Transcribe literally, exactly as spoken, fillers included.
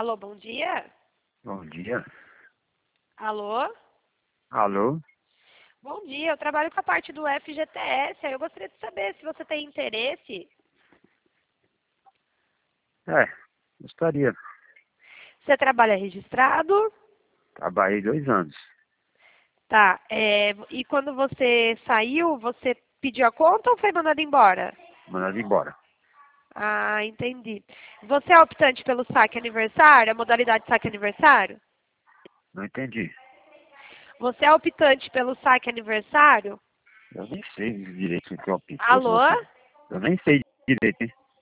Alô, bom dia? Bom dia. Alô? Alô? Bom dia, eu trabalho com a parte do F G T S, aí eu gostaria de saber se você tem interesse. É, gostaria. Você trabalha registrado? Trabalhei dois anos. Tá, é, e quando você saiu, você pediu a conta ou foi mandado embora? Mandado embora. Ah, entendi. Você é optante pelo saque aniversário, a modalidade saque aniversário? Não entendi. Você é optante pelo saque aniversário? Eu nem sei direito o que eu opto. Alô? Eu nem sei direito, hein?